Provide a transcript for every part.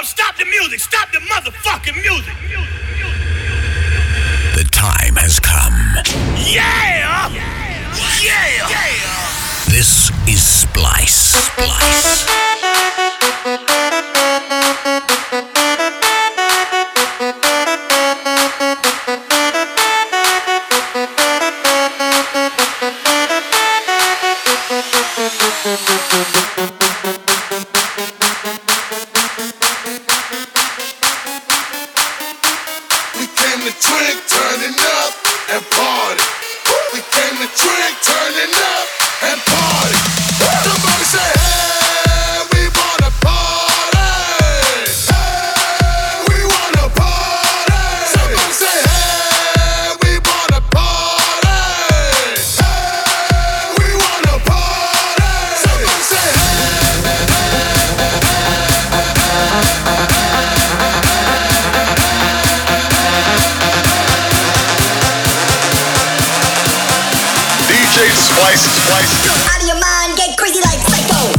stop the music. Stop the motherfucking music. The time has come. Yeah! Yeah! This is Splice. Out of your mind, get crazy like psycho.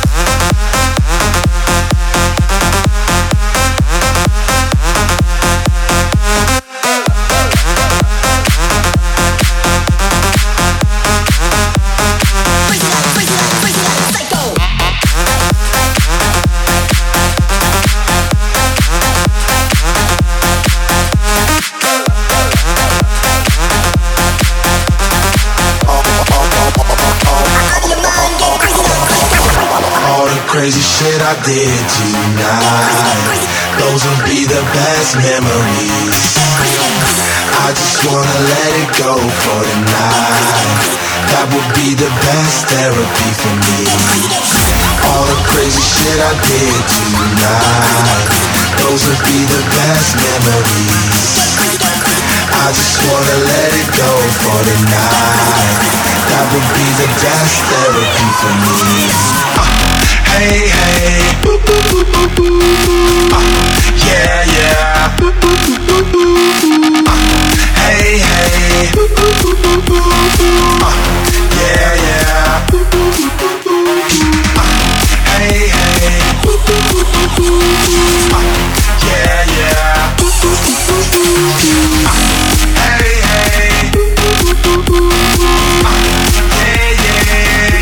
Crazy shit I did tonight, those will be the best memories. I just wanna let it go for tonight. That would be the best therapy for me. All the crazy shit I did tonight, those will be the best memories. I just wanna let it go for tonight. That would be the best therapy for me. Hey, hey, boo, boo, boo, boo, boo. Yeah, yeah. Boo, boo, boo, boo, boo. Hey, hey, boo, boo, boo, boo, boo. Yeah, yeah. Boo, boo, boo, boo, boo. Hey, hey, boo, boo, boo, boo, boo. Yeah, yeah. Boo, boo, boo, boo, boo. Hey, hey, boo, boo, boo, boo, boo. Yeah, yeah.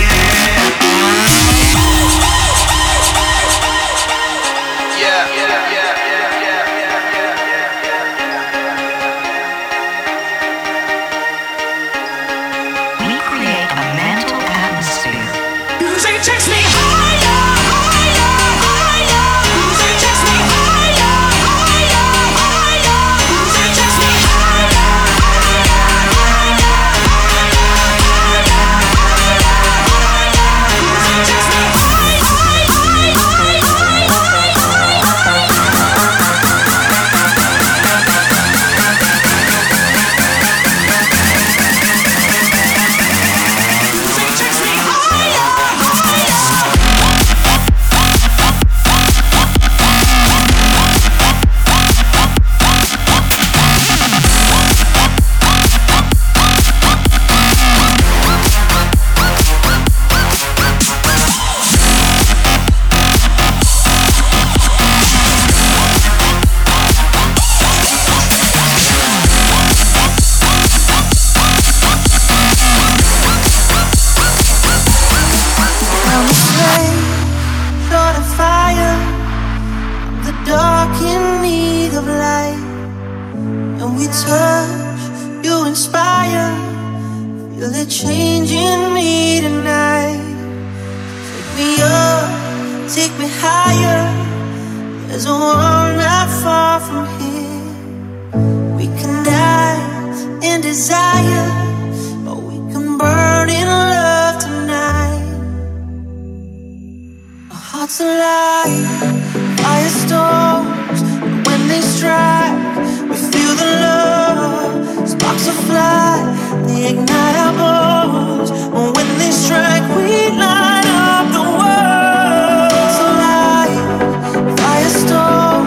Firestorm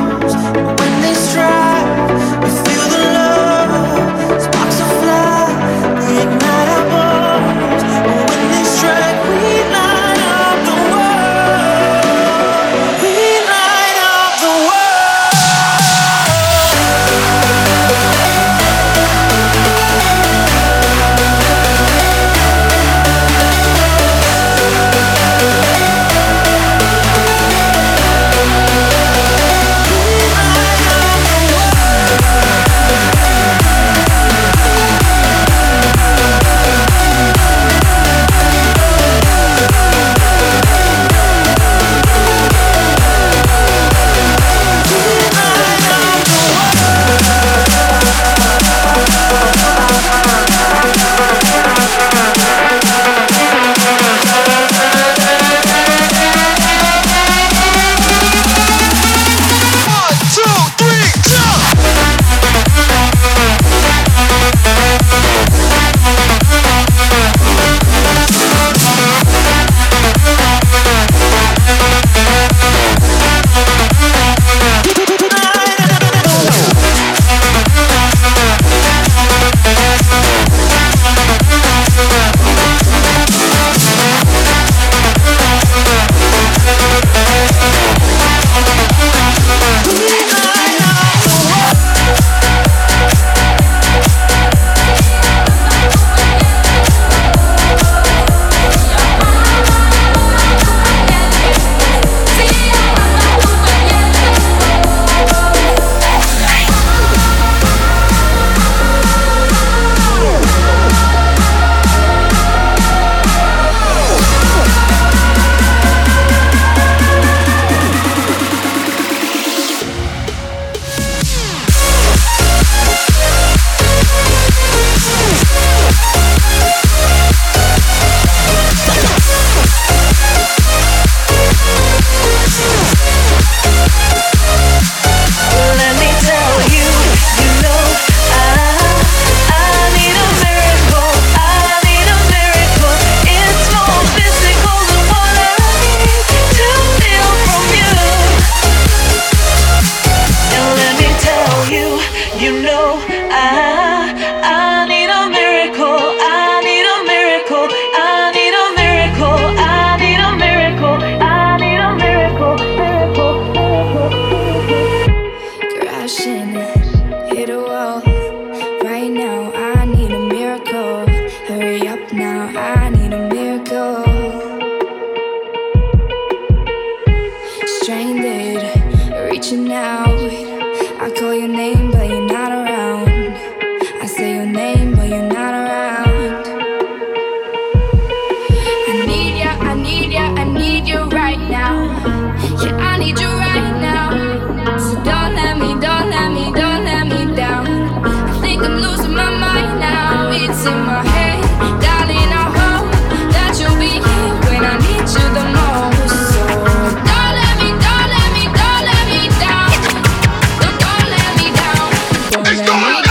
reaching out. I call your name, but you're not around. I say your name, but you're not around. I need ya, I need ya, I need you right now. Yeah, I need you right now. So don't let me, don't let me, don't let me down. I think I'm losing my mind now. It's in my head, darling, I hope that you'll be here when I need you the most. So don't let me, don't let me, don't let me down. Don't let me down. Don't let me down.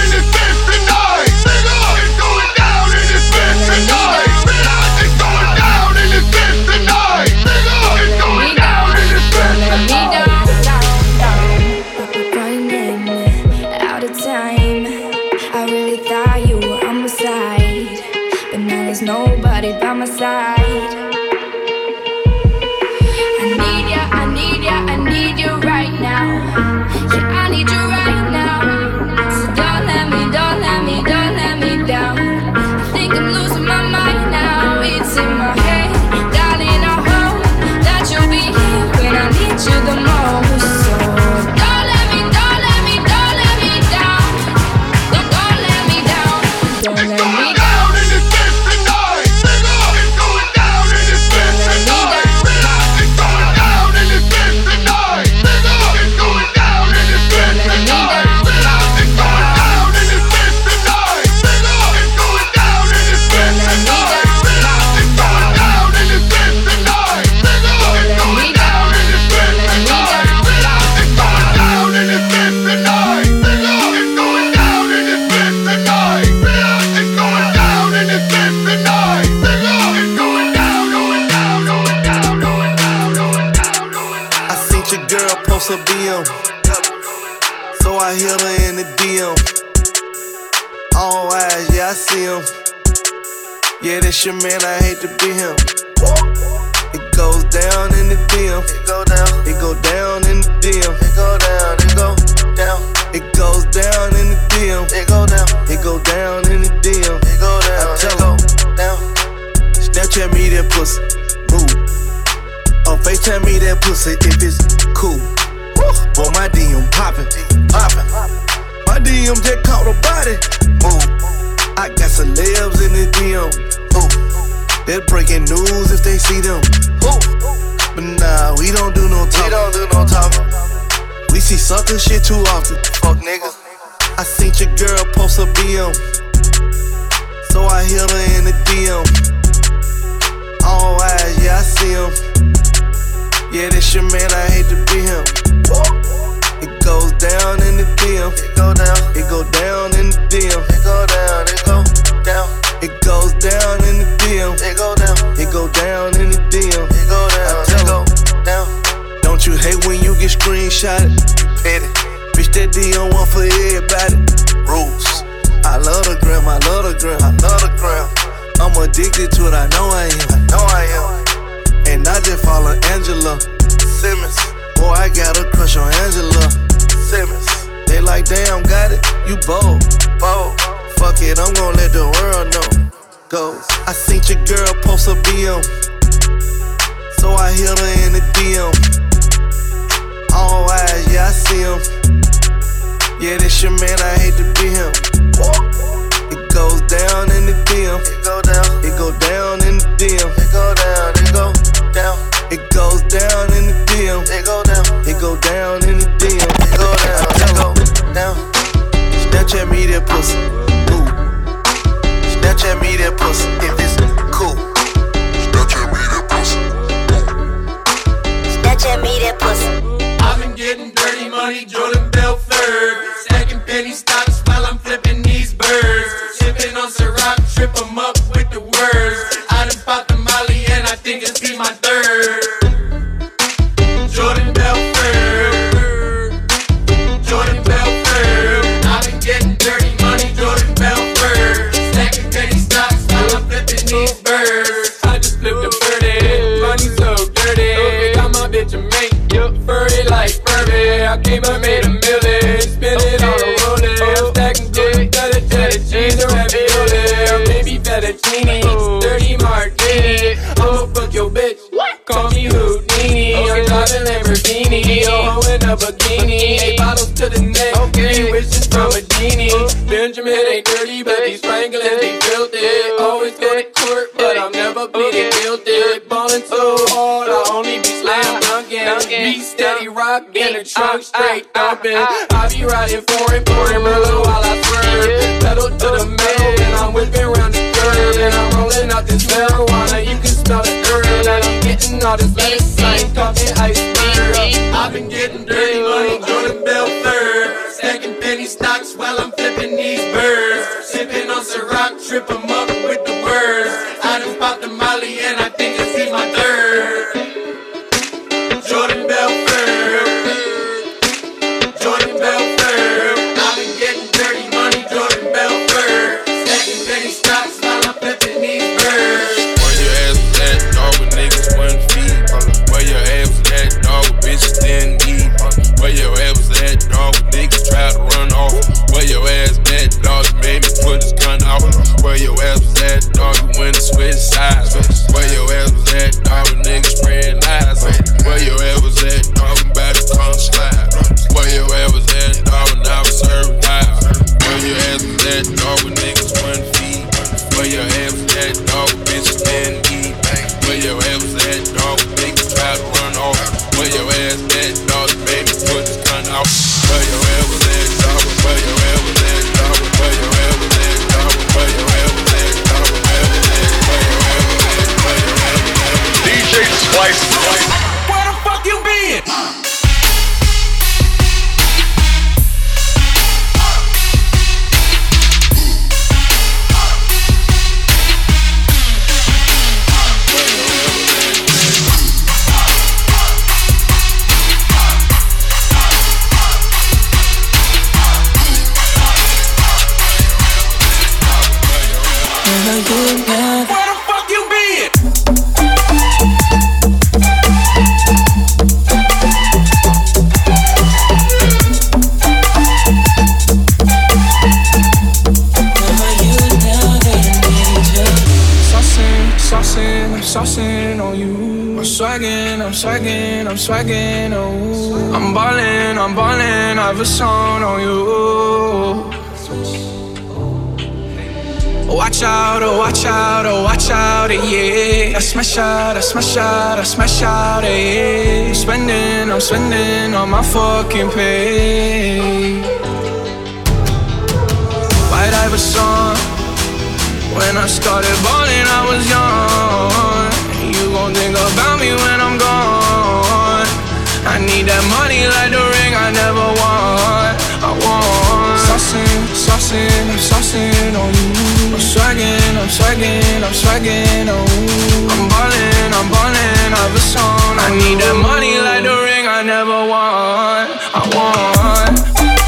Nobody by my side. I need ya, I need ya, I need you right now. Yeah, I need you right now. So don't let me, don't let me, don't let me down. I think I'm losing my mind now. It's in my head, darling, I hope that you'll be here when I need you the most. So don't let me, don't let me, don't let me down. Don't let me down. Don't let me down. A BM, so I hit her in the DM. All eyes, yeah, I see him. Yeah, that's your man, I hate to be him. It goes down in the DM. It go down. It go down in the DM. It go down. It go down. It goes down in the DM. It go down. It go down in the DM. It go down. I tell her down. Snapchat me that pussy, move. Or FaceTime me that pussy if it's cool. Boy, my DM poppin', poppin'. My DM just caught a body. Move. I got celebs in the DM. Ooh. They're breaking news if they see them. Ooh. But nah, we don't do no talking. We don't do no talking. We see sucker shit too often. Fuck nigga. I seen your girl post a BM, so I hit her in the DM. All eyes, yeah, I see him. Yeah, this your man, I hate to be him. It goes down in the DM. It go down. It go down in the DM. It go down. It go down. It goes down in the DM. It go down. It go down in the DM. It go down. It go down. Don't you hate when you get screenshotted? You petty. Bitch, that DM one for everybody. Rules. I love the gram. I love the gram. I love the gram. I'm addicted to it. I know I am. I know I am. And I just follow Angela Simmons. Boy, I got a crush on Angela Simmons. They like, damn, got it, you bold, bold. Fuck it, I'm gon' let the world know. Go. I seen your girl post a BM, so I hit her in the DM. All eyes, yeah, I see him. Yeah, this your man, I hate to be him. It goes down in the DM. It go down. It go down in the DM. It go down. It go down. It goes down in the DM. It go down. It go down in the DM. It go down. It go down. Snapchat me that pussy. Ooh. Snapchat me that pussy if it's cool. Snapchat me that pussy. Snapchat me that pussy. I've been getting dirty money, Jordan Belfort. Stacking penny stocks while I'm flipping these birds. Sipping on Ciroc, trip 'em up with the words. I done popped the Molly and I think it's be my third. Jordan Belfort. Jordan Belfort. I've been getting dirty money, Jordan Belfort. Stacking penny stocks while I'm flipping these birds. I just flipped a birdie, money so dirty. Got my bitch a mate, furry like Furby. I came up, made a million, spend it on a rolling. I'm stacking good, feta cheese or ravioli. Or maybe fettuccine, dirty martini. I'ma fuck your bitch, call me Houdini. I'm driving Lamborghini, in a bikini. 8 bottles to the neck, 3 wishes from a genie. Benjamin ain't dirty, but these Franklins be filthy. Always go to court, but I'm never pleading guilty. Ballin' so hard, I only be slam dunking. Be steady rockin', the trunk straight thumping. I be riding foreign Merlot while I swerve. Pedal to the metal, and I'm whipping round the curve. And I'm rolling out this marijuana, you can smell the herb. And I'm getting all this lettuce, I ain't talking iceberg. I've been getting dirty money, Jordan Bell third. Stacking penny stocks while I'm flipping these birds. Sipping on Ciroc, trip 'em up with the words. I done popped the Molly and I think I see my third. Jordan Belfort, Jordan Belfort. I've been getting dirty money, Jordan Belfort. Stacking penny stocks while I'm flipping these birds. Where your ass was at, dog, with niggas wouldn't feed. Where your ass was at, dog, with bitches didn't eat. Where your ass was at, dog, with niggas tried to run off. Where your ass at, dog, you made me put his gun out. Where your ass was at, dog, you went and switched sides. Where your ass was at, dog, with niggas spread lies. Where your ass was at, dog, I'm about to come slide. Where your ass was at, dog, when I was serving pie. Where your ass was at, dog, with niggas wouldn't feed. Where your ass was at, dog, with bitches didn't eat. Where your ass was at, dog, with niggas tried to run off. Where your ass at, dog, you made me put his gun out. Where your ass was at, dog, where your ass was at, dog, where your ass was at, dog, where your ass was at, dog, where your ass was at, where your ass was at, where your ass was at. DJ Splice. Where the fuck you been? Where the fuck you been? Saucing on you. I'm swagging, oh. I'm ballin', I've a song on you. Watch out, oh watch out, yeah. I smash out, yeah. I'm spending on my fucking pay. White Iverson. When I started ballin', I was young. You gon' think about me when I'm gone. I need that money like the ring I never won. I want saucing on you. I'm swaggin', oh. I'm ballin', I've a song. I need that money like the ring I never won. I want.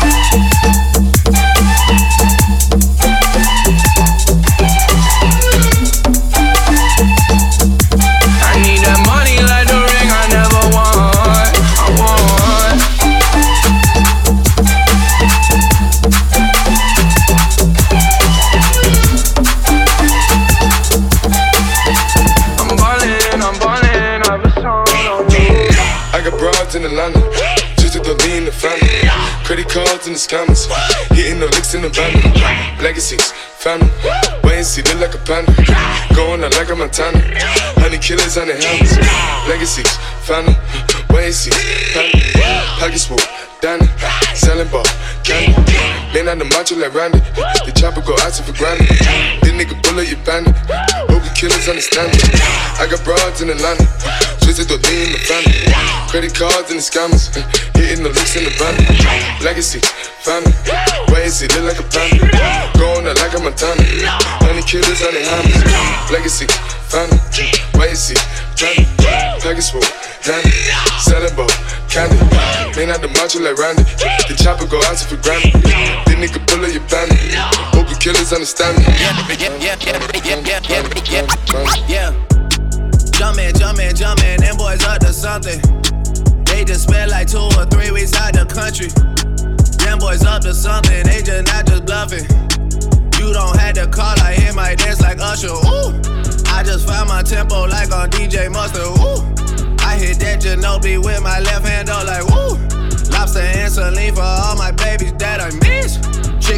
In Atlanta, just to the lean the family. Credit cards in the scammers, hitting the licks in the van. Legacies, family, wait and see, look like a panda. Going out like a Montana, honey killers on the helmets. Legacies, family, wait and see, family. Pockets full, Danny, selling ball, candy. Man on the macho like Randy, the chopper go out for granted. This nigga bullet, you bandit. Hope the killers understand me. I got broads in Atlanta, twisted the lean in the family. Credit cards and the scammers, hitting the licks in the van. Legacy, family, wait and see, look like a panda. Going out like a Montana, honey killers on the hammers. Legacy, family, wait and see, family. Package full, Danny, selling ball, candy. Man out the macho like Randy, the chopper go out for granted. This nigga bullet, you bandit. Hope the killers understand me. Yeah. Jumpin', them boys up to something. They just spent like 2 or 3 weeks out the country. Them boys up to something, they just not just bluffing. You don't have to call, I hear my dance like Usher, ooh. I just found my tempo like on DJ Mustard, ooh. I hit that Ginobili with my left hand up like, ooh.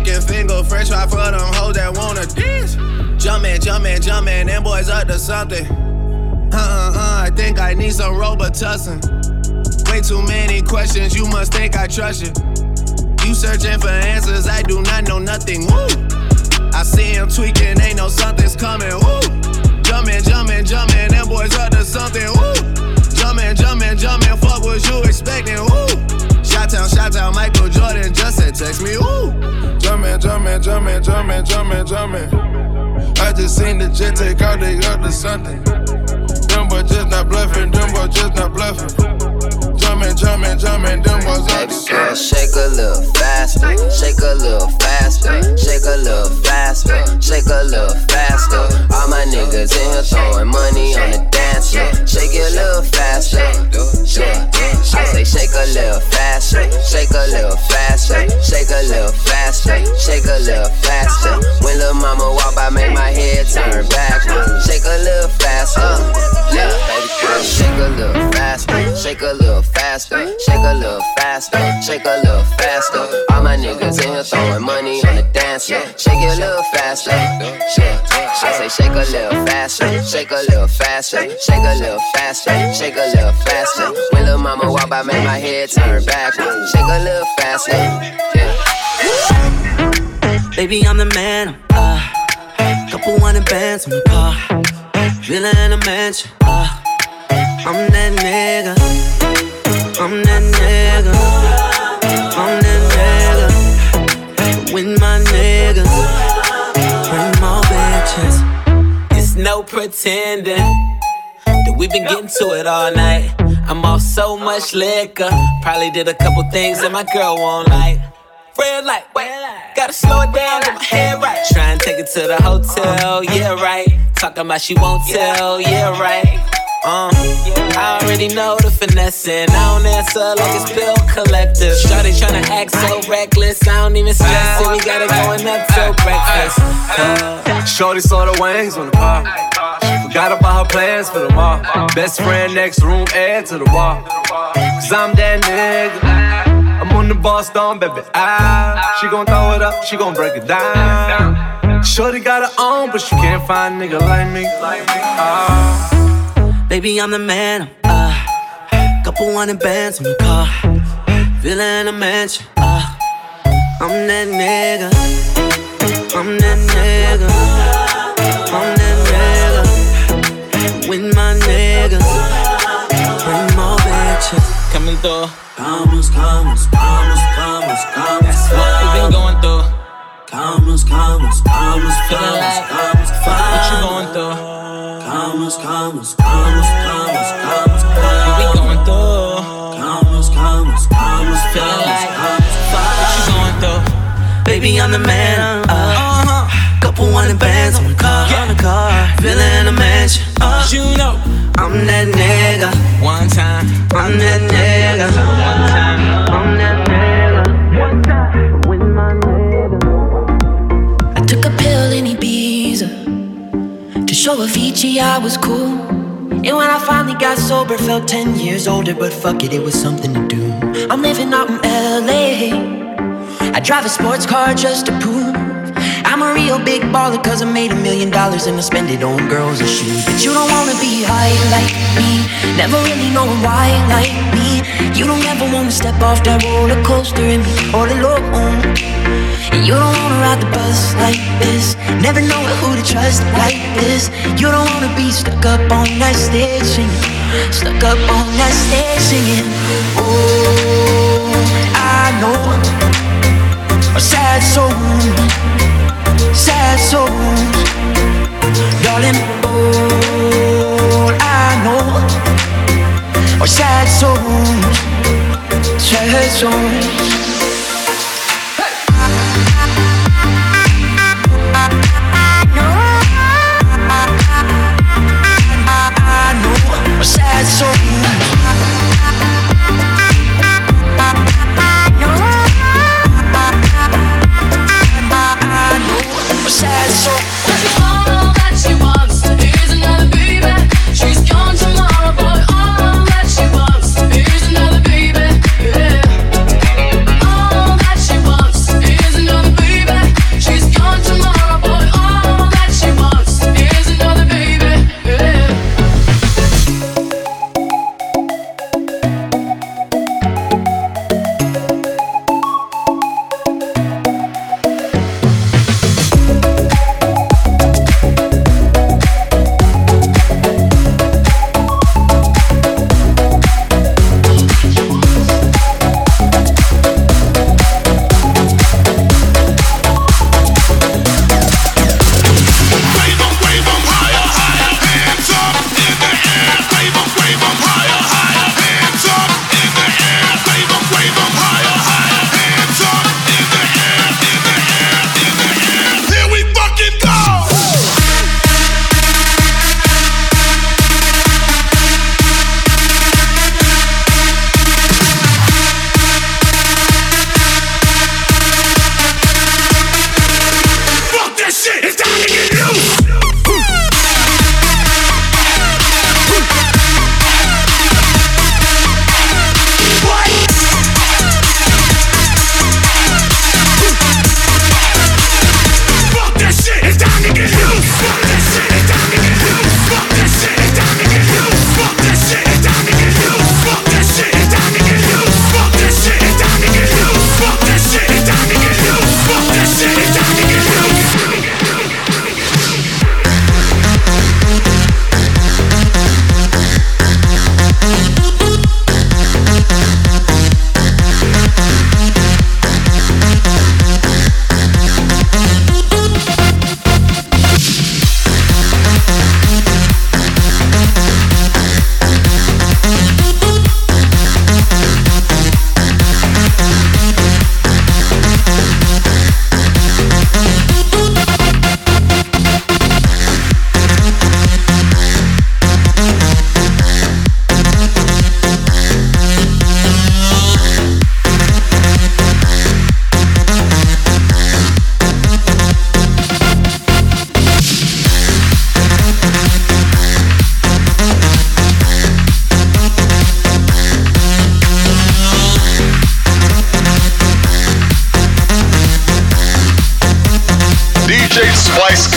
fucking finger, fresh fry for them hoes that wanna dance. Jumpin', them boys up to something. I think I need some Robitussin. Way too many questions, you must think I trust you. You searching for answers, I do not know nothing. Woo! I see him tweaking, ain't no something's coming. Woo! Jumpin', them boys up to something. Woo! Jumpin', fuck what you expecting. Woo! Shout out, Michael Jordan just said text me. Woo! Jumpin'. I just seen the jet take out, they up to something. Them boys just not bluffing, Jumpin', them boys up to something. Girl, shake a little faster, shake a little faster, shake a little faster, shake a little faster. All my niggas in here throwing money on the dance floor. Shake it a little faster, yeah. I say shake a little faster, shake a little faster, shake a little faster, shake a little faster. When lil' mama walk by, make my head turn backwards. Shake a little faster, yeah, baby girl. Shake a little faster, shake a little faster, shake a little faster, shake a little faster. All my niggas in here throwing money on the dance floor. Shake it a little faster, yeah. I say shake a little faster, shake a little faster, shake a little faster, shake a little faster. When lil' mama walk by, make my head turn backwards. Shake a little faster, yeah. Baby, I'm the man. Couple hundred bands in the car, villa in a mansion. I'm that nigga. I'm that nigga. I'm that nigga. With my niggas, bring more bitches. It's no pretending that we've been getting to it all night. I'm off so much liquor, probably did a couple things that my girl won't like. Red light, gotta slow it down, get my head right. Try and take it to the hotel, yeah right. Talking about she won't tell, yeah right. I already know the finessing. I don't answer like it's bill collector. Shawty tryna act so reckless, I don't even stress it. We got it going up till breakfast. Shorty saw the wings on the pop. She forgot about her plans for the mall. Best friend next room, add to the wall. Cause I'm that nigga. I'm on the boss down, baby. She gon' throw it up, she gon' break it down. Shorty got her own, but she can't find a nigga like me. Baby, I'm the man. Couple hundred bands in the car, villa in a mansion. I'm that nigga. I'm that nigga. I'm that nigga. With my niggas, bring more bitches. Coming through. Commas. That's what we been going through. Commas. Feeling like, what you going through? Commas. What we going through? Commas. Feeling like, what you going through? Baby, I'm the man. Couple hundred bands on the car. Villa in a mansion. You know, I'm that nigga. One time, I'm that nigga. One time, I'm that nigga. One time, with my nigga. I took a pill in Ibiza to show Avicii I was cool. And when I finally got sober, felt 10 years older. But fuck it, it was something to do. I'm living out in LA. I drive a sports car just to prove I'm a real big baller, cause I made $1 million and I spend it on girls and shoes. But you don't wanna be high like me, never really knowing why like me. You don't ever wanna step off that roller coaster and be all alone. And you don't wanna ride the bus like this, never know who to trust like this. You don't wanna be stuck up on that stage singing, stuck up on that stage singing. Oh, I know a sad soul, darling. All I know are sad souls. All DJ Splice.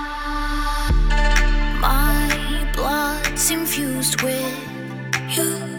Infused with you.